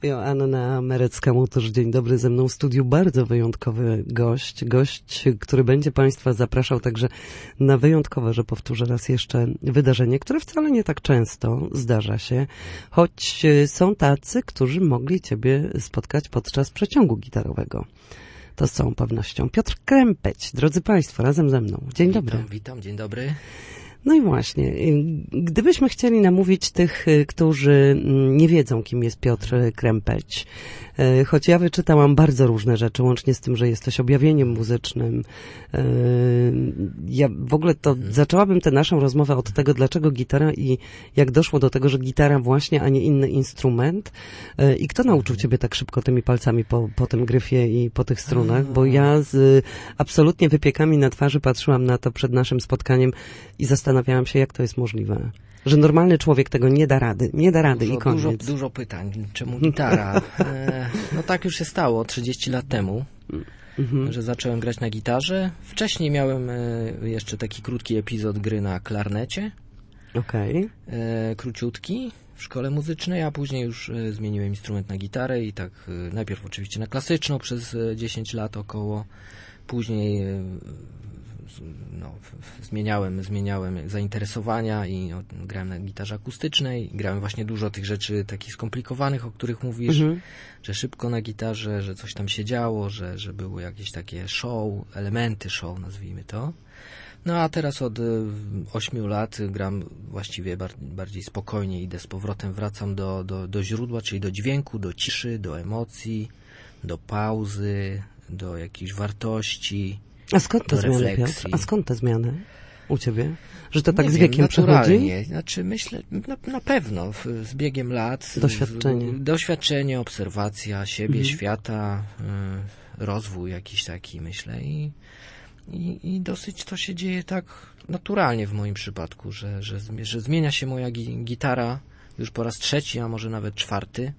Joanna Merecka-Motorz, dzień dobry, ze mną w studiu bardzo wyjątkowy gość, który będzie Państwa zapraszał także na wyjątkowe, że powtórzę raz jeszcze, wydarzenie, które wcale nie tak często zdarza się, choć są tacy, którzy mogli Ciebie spotkać podczas przeciągu gitarowego. To z całą pewnością Piotr Krępeć, drodzy Państwo, razem ze mną. Dzień dobry. Witam, dzień dobry. No i właśnie, gdybyśmy chcieli namówić tych, którzy nie wiedzą, kim jest Piotr Krępeć, choć ja wyczytałam bardzo różne rzeczy, łącznie z tym, że jesteś objawieniem muzycznym. Ja w ogóle to zaczęłabym tę naszą rozmowę od tego, dlaczego gitara i jak doszło do tego, że gitara właśnie, a nie inny instrument. I kto nauczył Ciebie tak szybko tymi palcami po tym gryfie i po tych strunach? Bo ja z absolutnie wypiekami na twarzy patrzyłam na to przed naszym spotkaniem i zastanawiałam się, jak to jest możliwe. Że normalny człowiek tego nie da rady i koniec. Dużo pytań. Czemu gitara? No tak już się stało 30 lat temu, że zacząłem grać na gitarze. Wcześniej miałem jeszcze taki krótki epizod gry na klarnecie. Okej. Króciutki w szkole muzycznej, a później już zmieniłem instrument na gitarę i tak najpierw oczywiście na klasyczną przez 10 lat około. Później zmieniałem zainteresowania i grałem na gitarze akustycznej, grałem właśnie dużo tych rzeczy takich skomplikowanych, o których mówisz, że szybko na gitarze, że coś tam się działo, że były jakieś takie elementy show, nazwijmy to. No a teraz od 8 lat gram właściwie bardziej spokojnie, idę z powrotem, wracam do źródła, czyli do dźwięku, do ciszy, do emocji, do pauzy, do jakichś wartości. A skąd te zmiany, Piotr? A skąd te zmiany u Ciebie? Że to tak z wiekiem przychodzi? Znaczy myślę, na pewno z biegiem lat. Doświadczenie, obserwacja siebie, świata, rozwój jakiś taki, myślę. I dosyć to się dzieje tak naturalnie w moim przypadku, że zmienia się moja gitara już po raz 3, a może nawet 4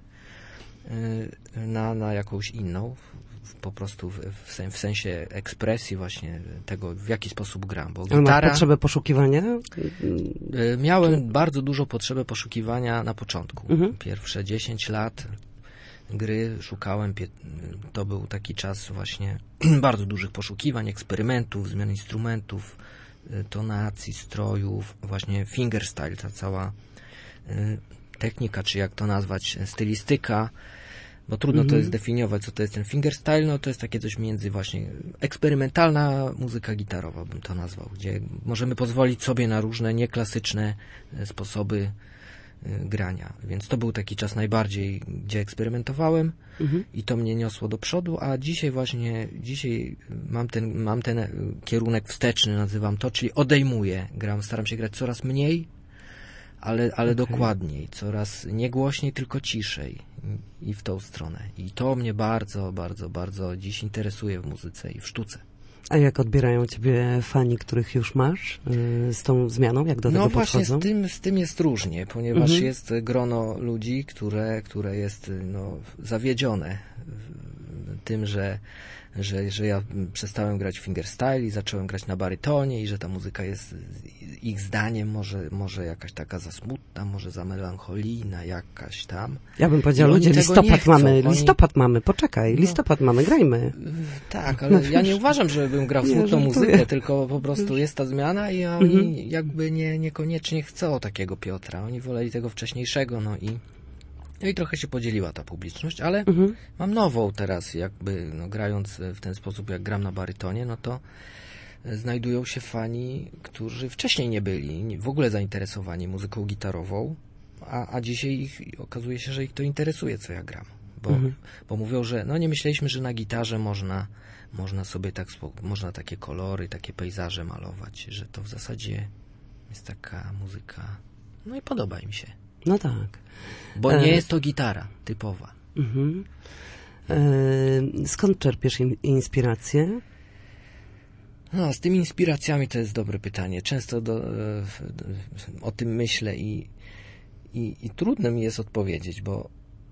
na jakąś inną. Po prostu w sensie ekspresji właśnie tego, w jaki sposób gram. Bo gitara... Masz potrzebę poszukiwania? Miałem bardzo dużo potrzeby poszukiwania na początku. Pierwsze 10 lat gry szukałem. To był taki czas właśnie bardzo dużych poszukiwań, eksperymentów, zmian instrumentów, tonacji, strojów, właśnie fingerstyle, ta cała technika, czy jak to nazwać, stylistyka. Bo trudno to jest definiować, co to jest ten fingerstyle, no to jest takie coś między właśnie eksperymentalna muzyka gitarowa, bym to nazwał, gdzie możemy pozwolić sobie na różne nieklasyczne sposoby grania. Więc to był taki czas najbardziej, gdzie eksperymentowałem i to mnie niosło do przodu, a dzisiaj mam ten kierunek wsteczny, nazywam to, czyli odejmuję, staram się grać coraz mniej, ale dokładniej, coraz nie głośniej, tylko ciszej i w tą stronę. I to mnie bardzo, bardzo, bardzo dziś interesuje w muzyce i w sztuce. A jak odbierają Ciebie fani, których już masz z tą zmianą? Jak do tego podchodzą? No właśnie z tym jest różnie, ponieważ jest grono ludzi, które jest zawiedzione tym, że ja przestałem grać fingerstyle i zacząłem grać na barytonie i że ta muzyka jest ich zdaniem może jakaś taka za smutna, może za melancholijna jakaś tam. Ja bym powiedział, ludzie, listopad mamy, poczekaj, listopad mamy, grajmy. Tak, ale ja nie uważam, żebym grał smutną muzykę, tylko po prostu jest ta zmiana i oni jakby niekoniecznie chcą takiego Piotra. Oni woleli tego wcześniejszego, no i trochę się podzieliła ta publiczność, ale mam nową teraz, jakby grając w ten sposób, jak gram na barytonie, no to znajdują się fani, którzy wcześniej nie byli w ogóle zainteresowani muzyką gitarową, a dzisiaj okazuje się, że ich to interesuje, co ja gram. Bo mówią, że nie myśleliśmy, że na gitarze można sobie można takie kolory, takie pejzaże malować, że to w zasadzie jest taka muzyka, no i podoba im się. No tak. Bo nie jest to gitara typowa. Skąd czerpiesz inspirację? Z tymi inspiracjami to jest dobre pytanie. Często o tym myślę i trudno mi jest odpowiedzieć, bo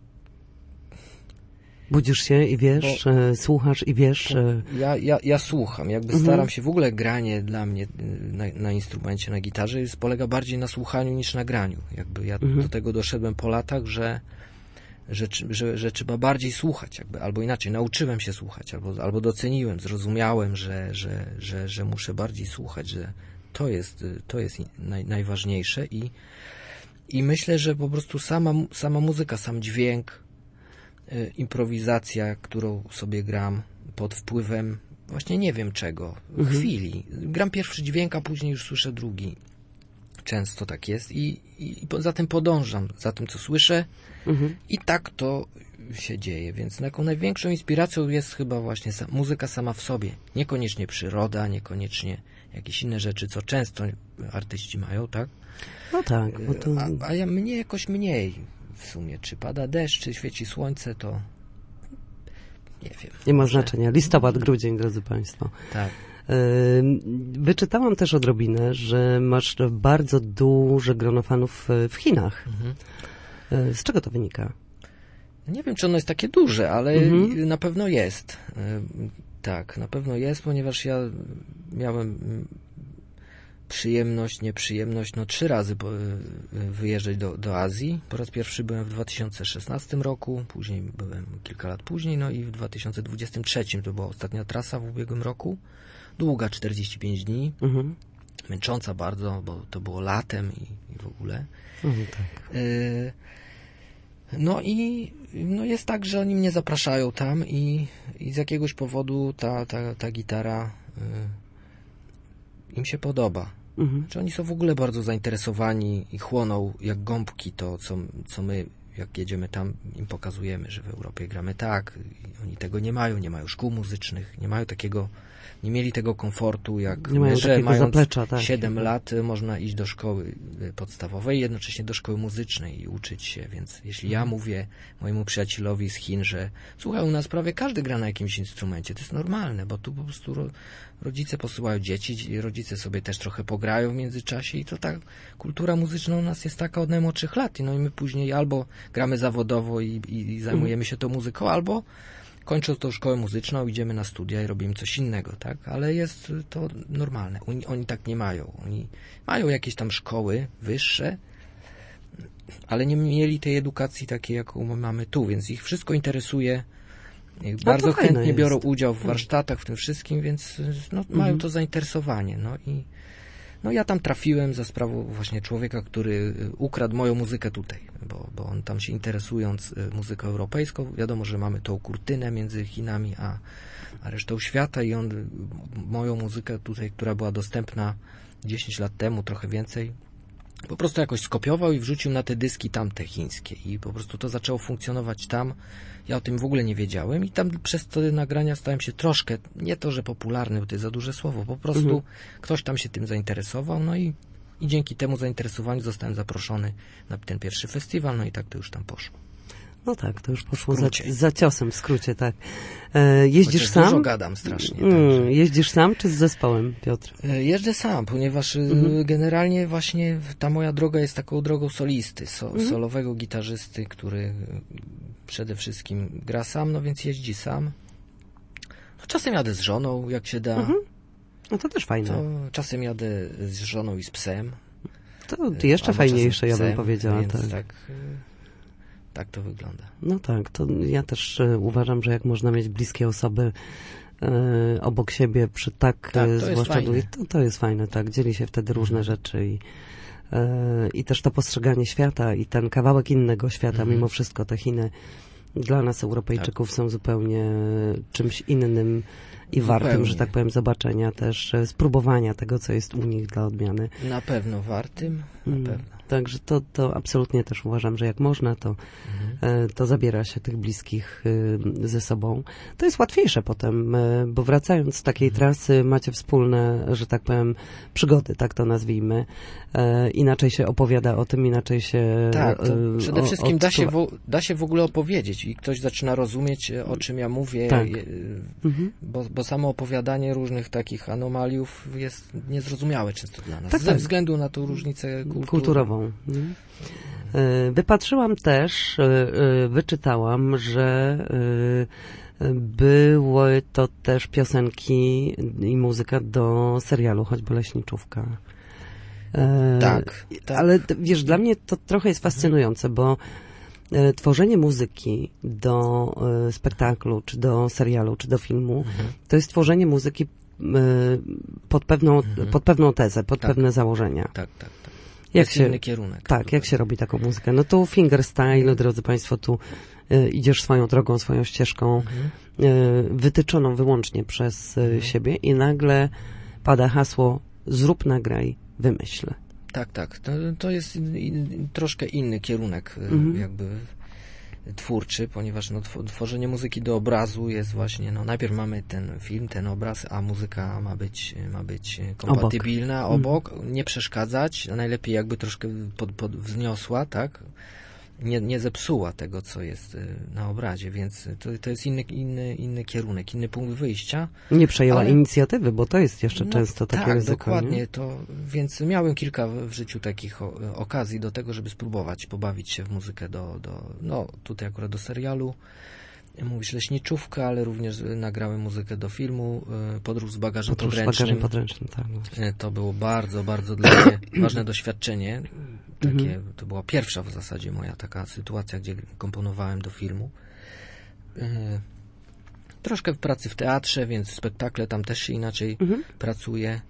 budzisz się i wiesz, słuchasz i wiesz. Ja słucham, jakby staram się, w ogóle granie dla mnie na instrumencie, na gitarze polega bardziej na słuchaniu niż na graniu. Jakby ja do tego doszedłem po latach, że trzeba bardziej słuchać, jakby, albo inaczej, nauczyłem się słuchać, albo doceniłem, zrozumiałem, że muszę bardziej słuchać, że to jest najważniejsze i myślę, że po prostu sama muzyka, sam dźwięk, improwizacja, którą sobie gram pod wpływem właśnie nie wiem czego, chwili. Gram pierwszy dźwięk, a później już słyszę drugi. Często tak jest i za tym podążam, za tym, co słyszę i tak to się dzieje, więc taką największą inspiracją jest chyba właśnie muzyka sama w sobie. Niekoniecznie przyroda, niekoniecznie jakieś inne rzeczy, co często artyści mają, tak? No tak. Bo to... a ja mnie jakoś mniej w sumie. Czy pada deszcz, czy świeci słońce, to nie wiem. Nie ma znaczenia. Listopad, grudzień, drodzy Państwo. Tak. Wyczytałam też odrobinę, że masz bardzo duże grono fanów w Chinach. Z czego to wynika? Nie wiem, czy ono jest takie duże, ale na pewno jest. Tak, na pewno jest, ponieważ ja miałem nieprzyjemność, 3 razy wyjeżdżać do Azji. Po raz pierwszy byłem w 2016 roku, później byłem kilka lat później, no i w 2023 to była ostatnia trasa w ubiegłym roku. Długa, 45 dni. Męcząca bardzo, bo to było latem i w ogóle. Tak. No i jest tak, że oni mnie zapraszają tam i z jakiegoś powodu ta gitara im się podoba. Czy oni są w ogóle bardzo zainteresowani i chłoną jak gąbki to, co my, jak jedziemy tam, im pokazujemy, że w Europie gramy tak. I oni tego nie mają szkół muzycznych, nie mieli tego komfortu, jak my, że mając zaplecza, tak. 7 lat można iść do szkoły podstawowej i jednocześnie do szkoły muzycznej i uczyć się, więc jeśli ja mówię mojemu przyjacielowi z Chin, że słuchaj, u nas prawie każdy gra na jakimś instrumencie, to jest normalne, bo tu po prostu rodzice posyłają dzieci, rodzice sobie też trochę pograją w międzyczasie i to ta kultura muzyczna u nas jest taka od najmłodszych lat i my później albo gramy zawodowo i zajmujemy się tą muzyką, albo kończąc tą szkołę muzyczną, idziemy na studia i robimy coś innego, tak? Ale jest to normalne. Oni tak nie mają. Oni mają jakieś tam szkoły wyższe, ale nie mieli tej edukacji takiej, jaką mamy tu, więc ich wszystko interesuje. Bardzo chętnie biorą udział w warsztatach, w tym wszystkim, więc mają to zainteresowanie. No ja tam trafiłem za sprawą właśnie człowieka, który ukradł moją muzykę tutaj, bo on tam się interesując muzyką europejską, wiadomo, że mamy tą kurtynę między Chinami a resztą świata i on moją muzykę tutaj, która była dostępna 10 lat temu, trochę więcej, po prostu jakoś skopiował i wrzucił na te dyski tamte chińskie i po prostu to zaczęło funkcjonować tam. Ja o tym w ogóle nie wiedziałem i tam przez te nagrania stałem się troszkę, nie to, że popularny, bo to jest za duże słowo, po prostu ktoś tam się tym zainteresował, no i dzięki temu zainteresowaniu zostałem zaproszony na ten pierwszy festiwal, no i tak to już tam poszło. No tak, to już poszło za ciosem, w skrócie, tak. Jeździsz Chociaż sam? Dużo gadam strasznie. Jeździsz sam czy z zespołem, Piotr? Jeżdżę sam, ponieważ generalnie właśnie ta moja droga jest taką drogą solisty, solowego gitarzysty, który przede wszystkim gra sam, no więc jeździ sam. Czasem jadę z żoną, jak się da. No to też fajne. Czasem jadę z żoną i z psem. To jeszcze fajniejsze, ja bym powiedziała. Więc tak to wygląda. No tak, to ja też uważam, że jak można mieć bliskie osoby obok siebie przy zwłaszcza długich, to jest fajne, tak, dzieli się wtedy różne rzeczy i też to postrzeganie świata i ten kawałek innego świata, mimo wszystko te Chiny dla nas Europejczyków są zupełnie czymś innym i wartym, że tak powiem, zobaczenia też, spróbowania tego, co jest u nich dla odmiany. Na pewno wartym, na pewno. Także to absolutnie też uważam, że jak można, to zabiera się tych bliskich ze sobą. To jest łatwiejsze potem, bo wracając z takiej trasy macie wspólne, że tak powiem, przygody, tak to nazwijmy. Inaczej się opowiada o tym, inaczej się tak, to przede wszystkim da się w ogóle opowiedzieć i ktoś zaczyna rozumieć, o czym ja mówię, tak. Bo samo opowiadanie różnych takich anomaliów jest niezrozumiałe często dla nas, ze względu na tą różnicę kulturową. Wypatrzyłam też, wyczytałam, że były to też piosenki i muzyka do serialu, choćby Leśniczówka. Tak. Ale wiesz, dla mnie to trochę jest fascynujące, bo tworzenie muzyki do spektaklu, czy do serialu, czy do filmu, to jest tworzenie muzyki pod pewną tezę, pod pewne założenia. Tak. Jest inny kierunek. Tak, jak się robi taką muzykę? No tu fingerstyle, drodzy Państwo, tu idziesz swoją drogą, swoją ścieżką, wytyczoną wyłącznie przez siebie i nagle pada hasło zrób, nagraj, wymyśl. Tak. To jest troszkę inny kierunek jakby twórczy, ponieważ tworzenie muzyki do obrazu jest właśnie, najpierw mamy ten film, ten obraz, a muzyka ma być kompatybilna, obok, nie przeszkadzać, a najlepiej jakby troszkę wzniosła, tak? Nie zepsuła tego, co jest na obrazie, więc to jest inny kierunek, inny punkt wyjścia. Nie przejęła inicjatywy, bo to jest jeszcze często takie ryzyko. Tak, dokładnie. Więc miałem kilka w życiu takich okazji do tego, żeby spróbować pobawić się w muzykę tutaj akurat do serialu. Mówisz Leśniczówka, ale również nagrałem muzykę do filmu Podróż z bagażem podręcznym. Tak. To było bardzo, bardzo dla mnie ważne doświadczenie. To była pierwsza w zasadzie moja taka sytuacja, gdzie komponowałem do filmu. Troszkę w pracy w teatrze, więc spektakle tam też się inaczej pracuje.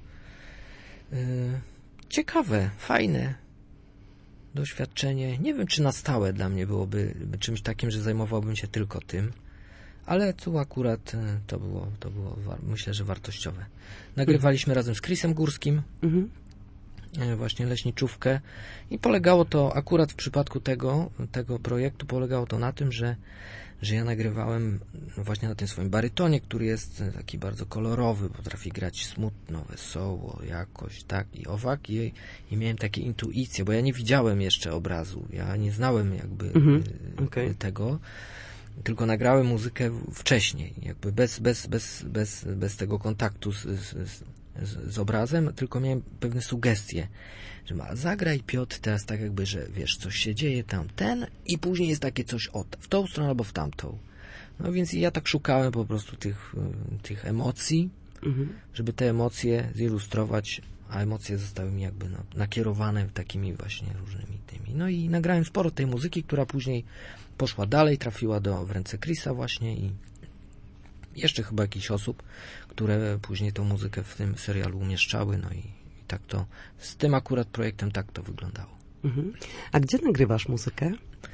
Ciekawe, fajne doświadczenie. Nie wiem, czy na stałe dla mnie byłoby czymś takim, że zajmowałbym się tylko tym, ale tu akurat to było myślę, że wartościowe. Nagrywaliśmy razem z Chrisem Górskim właśnie Leśniczówkę i polegało to akurat w przypadku tego projektu polegało to na tym, że ja nagrywałem właśnie na tym swoim barytonie, który jest taki bardzo kolorowy, potrafi grać smutno, wesoło, jakoś tak i owak i miałem takie intuicje, bo ja nie widziałem jeszcze obrazu, ja nie znałem jakby tego, tylko nagrałem muzykę wcześniej, jakby bez tego kontaktu z obrazem, tylko miałem pewne sugestie, że zagraj Piotr teraz tak jakby, że wiesz, coś się dzieje i później jest takie coś w tą stronę albo w tamtą. No więc ja tak szukałem po prostu tych emocji, żeby te emocje zilustrować, a emocje zostały mi jakby nakierowane takimi właśnie różnymi tymi. No i nagrałem sporo tej muzyki, która później poszła dalej, trafiła w ręce Chrisa właśnie i jeszcze chyba jakichś osób, które później tą muzykę w tym serialu umieszczały, no i tak to, z tym akurat projektem tak to wyglądało. A gdzie nagrywasz muzykę?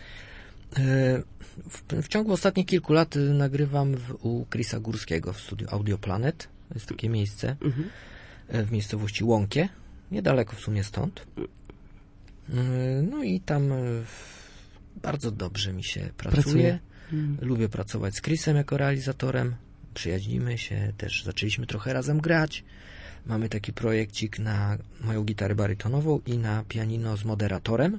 W ciągu ostatnich kilku lat nagrywam u Chrisa Górskiego w studiu Audio Planet. To jest takie miejsce w miejscowości Łąkie, niedaleko w sumie stąd. No i tam bardzo dobrze mi się pracuje. Lubię pracować z Chrisem jako realizatorem. Przyjaźnimy się, też zaczęliśmy trochę razem grać. Mamy taki projekcik na moją gitarę barytonową i na pianino z moderatorem,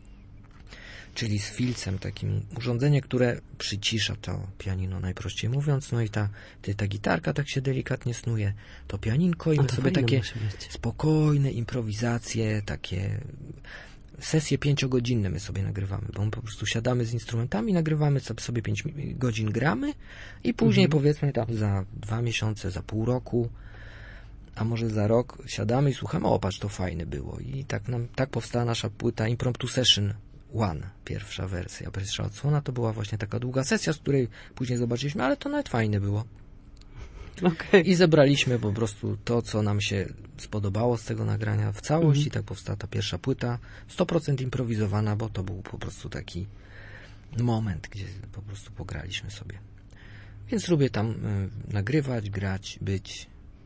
czyli z filcem, takim urządzenie, które przycisza to pianino, najprościej mówiąc. No i ta gitarka tak się delikatnie snuje, to pianinko i my sobie takie spokojne improwizacje, takie sesje 5-godzinne my sobie nagrywamy, bo my po prostu siadamy z instrumentami, nagrywamy sobie 5 godzin, gramy i później powiedzmy tam za 2 miesiące, za pół roku, a może za rok siadamy i słuchamy, patrz, to fajne było. I tak powstała nasza płyta Impromptu Session 1, pierwsza wersja, pierwsza odsłona, to była właśnie taka długa sesja, z której później zobaczyliśmy, ale to nawet fajne było. I zebraliśmy po prostu to, co nam się spodobało z tego nagrania w całość i tak powstała ta pierwsza płyta, 100% improwizowana, bo to był po prostu taki moment, gdzie po prostu pograliśmy sobie. Więc lubię tam nagrywać, grać, być.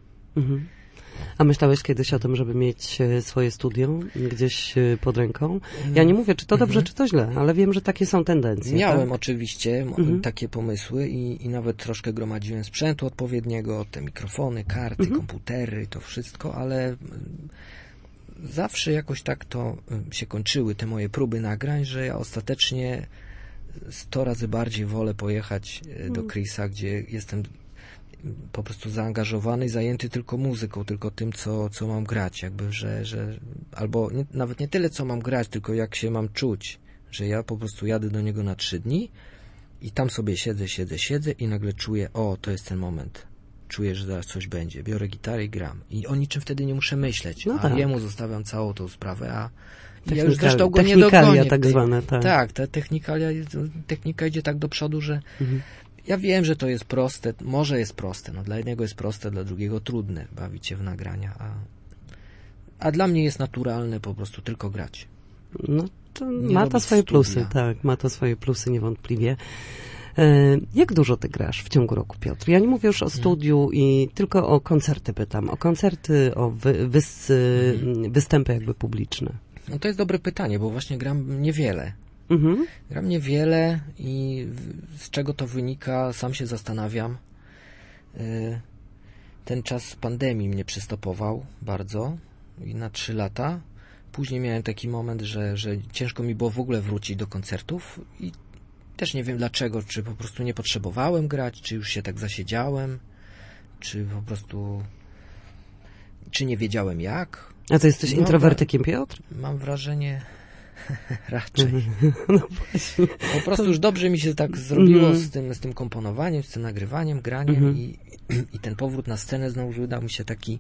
A myślałeś kiedyś o tym, żeby mieć swoje studio gdzieś pod ręką? Ja nie mówię, czy to dobrze, czy to źle, ale wiem, że takie są tendencje. Miałem oczywiście takie pomysły i nawet troszkę gromadziłem sprzętu odpowiedniego, te mikrofony, karty, komputery, to wszystko, ale zawsze jakoś tak to się kończyły, te moje próby nagrań, że ja ostatecznie 100 razy bardziej wolę pojechać do Chrisa, gdzie jestem po prostu zaangażowany i zajęty tylko muzyką, tylko tym, co mam grać, jakby, że albo nawet nie tyle, co mam grać, tylko jak się mam czuć, że ja po prostu jadę do niego na 3 dni i tam sobie siedzę i nagle czuję, to jest ten moment. Czuję, że zaraz coś będzie. Biorę gitarę i gram. I o niczym wtedy nie muszę myśleć. Jemu zostawiam całą tą sprawę, Ja już zresztą go nie dogonię. Tak zwane, tak. Tak, ta technika idzie tak do przodu, że ja wiem, że to jest proste, może jest proste, no dla jednego jest proste, dla drugiego trudne bawić się w nagrania, a dla mnie jest naturalne po prostu tylko grać. No to ma to swoje plusy, tak, ma to swoje plusy niewątpliwie. Jak dużo ty grasz w ciągu roku, Piotr? Ja nie mówię już o studiu i tylko o koncerty pytam, o koncerty, o występy jakby publiczne. No to jest dobre pytanie, bo właśnie gram niewiele. Gram niewiele i z czego to wynika, sam się zastanawiam. Ten czas pandemii mnie przystopował bardzo i na 3 lata. Później miałem taki moment, że ciężko mi było w ogóle wrócić do koncertów i też nie wiem dlaczego, czy po prostu nie potrzebowałem grać, czy już się tak zasiedziałem, czy po prostu, czy nie wiedziałem jak. A ty jesteś introwertykiem, Piotr? Mam wrażenie, raczej. No właśnie. Po prostu już dobrze mi się tak zrobiło z tym komponowaniem, z tym nagrywaniem, graniem i ten powrót na scenę znowu wydał mi się taki,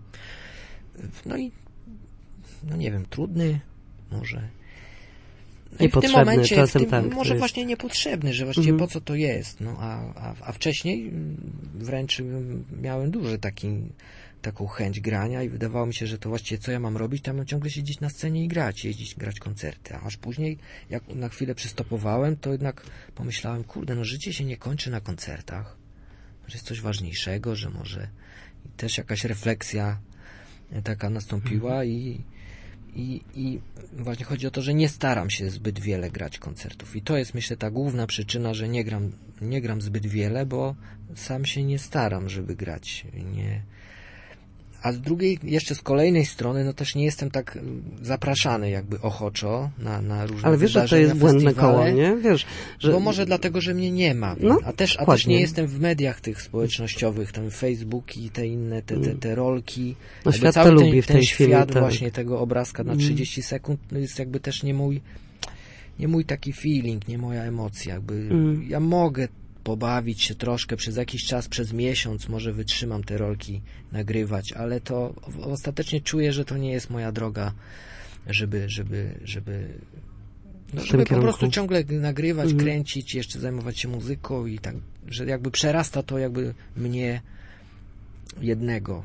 no nie wiem, trudny może. No i w tym momencie, może właśnie niepotrzebny, że właściwie po co to jest. No, a wcześniej wręcz miałem duży taką chęć grania i wydawało mi się, że to właściwie co ja mam robić, to ja mam ciągle siedzieć na scenie i grać koncerty. A aż później, jak na chwilę przystopowałem, to jednak pomyślałem, kurde, no życie się nie kończy na koncertach. Że jest coś ważniejszego, że może też jakaś refleksja taka nastąpiła i właśnie chodzi o to, że nie staram się zbyt wiele grać koncertów. I to jest, myślę, ta główna przyczyna, że nie gram zbyt wiele, bo sam się nie staram, żeby grać. A z drugiej, jeszcze z kolejnej strony, no też nie jestem tak zapraszany jakby ochoczo na różne ale wiesz, że to jest błędne koło, nie? Wiesz, że... Bo może dlatego, że mnie nie ma. No, a też nie jestem w mediach tych społecznościowych, tam Facebook i te inne, te rolki. No świat to lubi w tej chwili. Świat właśnie tego obrazka na 30 sekund jest jakby też nie mój taki feeling, nie moja emocja. Jakby ja mogę pobawić się troszkę przez jakiś czas, przez miesiąc, może wytrzymam te rolki nagrywać, ale to ostatecznie czuję, że to nie jest moja droga, żeby po prostu ciągle nagrywać, kręcić, jeszcze zajmować się muzyką i tak, że jakby przerasta to jakby mnie jednego.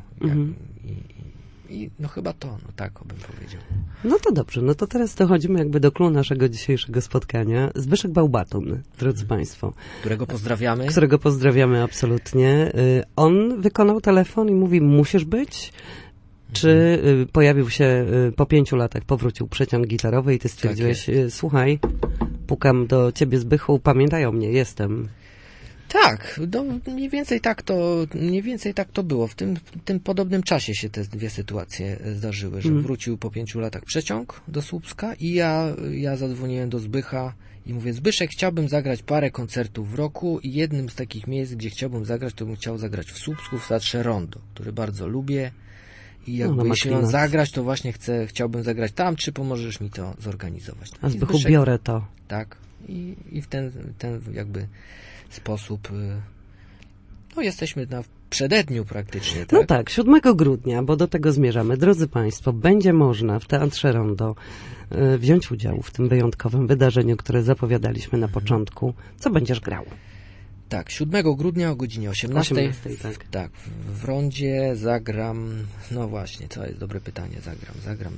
I no chyba to, no tak bym powiedział. No to dobrze, no to teraz dochodzimy jakby do clou naszego dzisiejszego spotkania. Zbyszek Bałbatun, drodzy Państwo. Którego pozdrawiamy absolutnie. On wykonał telefon i mówi, musisz być? Czy pojawił się po 5 latach, powrócił przeciąg gitarowy i ty stwierdziłeś, słuchaj, pukam do ciebie, Zbychu, pamiętaj o mnie, jestem. Tak, mniej więcej tak to było. W tym podobnym czasie się te dwie sytuacje zdarzyły, że wrócił po 5 latach przeciąg do Słupska i ja zadzwoniłem do Zbycha i mówię, Zbyszek, chciałbym zagrać parę koncertów w roku i jednym z takich miejsc, gdzie chciałbym zagrać, to bym chciał zagrać w Słupsku, w Teatrze Rondo, który bardzo lubię i jakby jeśli mam zagrać, to właśnie chciałbym zagrać tam, czy pomożesz mi to zorganizować. A Zbychu, biorę to. Tak. I w ten jakby sposób, no jesteśmy na przededniu praktycznie, tak? No tak, 7 grudnia, bo do tego zmierzamy. Drodzy Państwo, będzie można w Teatrze Rondo wziąć udział w tym wyjątkowym wydarzeniu, które zapowiadaliśmy na początku. Co będziesz grał? Tak, 7 grudnia o godzinie 18. Tak, w Rondzie zagram, no właśnie, to jest dobre pytanie, zagram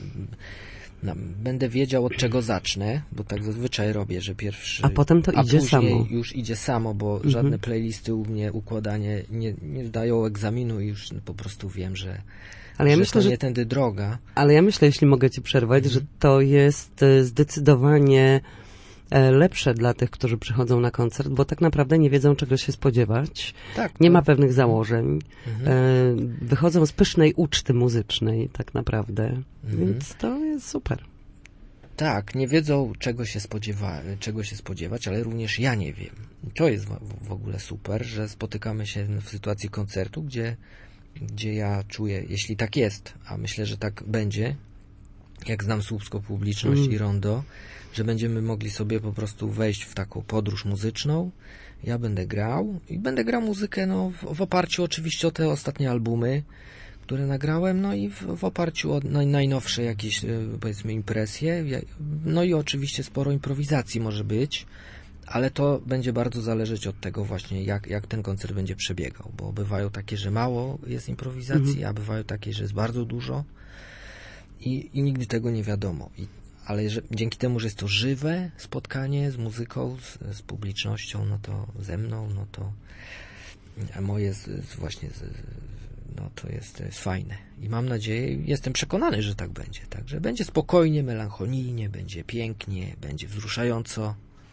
będę wiedział, od czego zacznę, bo tak zazwyczaj robię, że pierwszy... A potem to idzie samo. Już idzie samo, bo żadne playlisty u mnie, układanie nie zdają egzaminu i już po prostu wiem, że myślę, to nie tędy droga. Ale ja myślę, jeśli mogę ci przerwać, że to jest zdecydowanie lepsze dla tych, którzy przychodzą na koncert, bo tak naprawdę nie wiedzą, czego się spodziewać. Tak, nie ma pewnych założeń. Wychodzą z pysznej uczty muzycznej tak naprawdę. Więc to jest super. Tak, nie wiedzą, czego się spodziewać, ale również ja nie wiem. To jest w ogóle super, że spotykamy się w sytuacji koncertu, gdzie ja czuję, jeśli tak jest, a myślę, że tak będzie, jak znam słupską publiczność i Rondo, że będziemy mogli sobie po prostu wejść w taką podróż muzyczną. Ja będę grał i będę grał muzykę w oparciu oczywiście o te ostatnie albumy, które nagrałem, no i w oparciu o najnowsze jakieś, powiedzmy, impresje, no i oczywiście sporo improwizacji może być, ale to będzie bardzo zależeć od tego właśnie, jak ten koncert będzie przebiegał, bo bywają takie, że mało jest improwizacji, a bywają takie, że jest bardzo dużo i nigdy tego nie wiadomo. Ale dzięki temu, że jest to żywe spotkanie z muzyką, z publicznością, no to ze mną, no to moje właśnie no to jest fajne. I mam nadzieję, jestem przekonany, że tak będzie. Także będzie spokojnie, melancholijnie, będzie pięknie, będzie wzruszająco.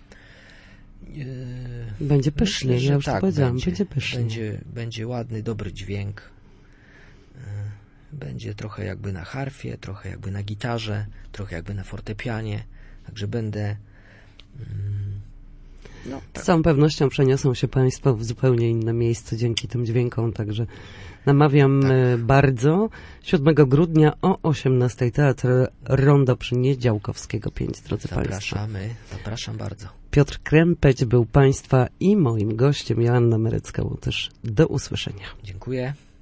Będzie pysznie, myślę, ja już tak, powiedziałam, będzie pysznie. Będzie ładny, dobry dźwięk. Będzie trochę jakby na harfie, trochę jakby na gitarze, trochę jakby na fortepianie. Także będę... No, tak. Z całą pewnością przeniosą się Państwo w zupełnie inne miejsce dzięki tym dźwiękom, także namawiam bardzo. 7 grudnia o 18:00 Teatr Rondo przy Niedziałkowskiego 5, drodzy Państwo. Zapraszam bardzo. Piotr Krępeć był Państwa i moim gościem, Joanna Merecka-Łotysz. Do usłyszenia. Dziękuję.